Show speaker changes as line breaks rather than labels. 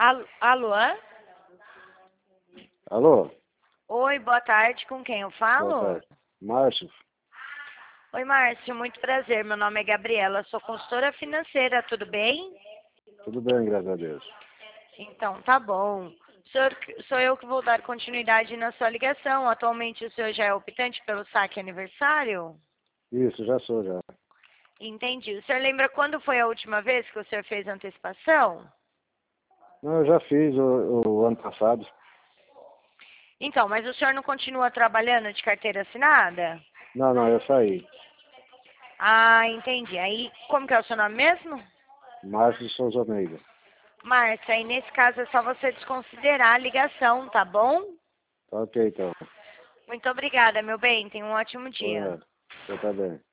Alô?
Alô?
Oi, boa tarde. Com quem eu
Boa
falo?
tarde. Márcio?
Oi, Márcio. Muito prazer. Meu nome é Gabriela. Sou consultora financeira. Tudo bem?
Tudo bem, graças a Deus.
Então, tá bom. Sou eu que vou dar continuidade na sua ligação. Atualmente o senhor já é optante pelo saque aniversário?
Isso, já sou, já.
Entendi. O senhor lembra quando foi a última vez que o senhor fez antecipação?
Não, eu já fiz o ano passado.
Então, mas o senhor não continua trabalhando de carteira assinada?
Não, eu saí.
Ah, entendi. Aí, como que é o seu nome mesmo?
Márcio de Souza Almeida.
Márcia, aí nesse caso é só você desconsiderar a ligação, tá bom?
Tá ok, então.
Muito obrigada, meu bem. Tenha um ótimo dia.
Obrigado. Você tá bem.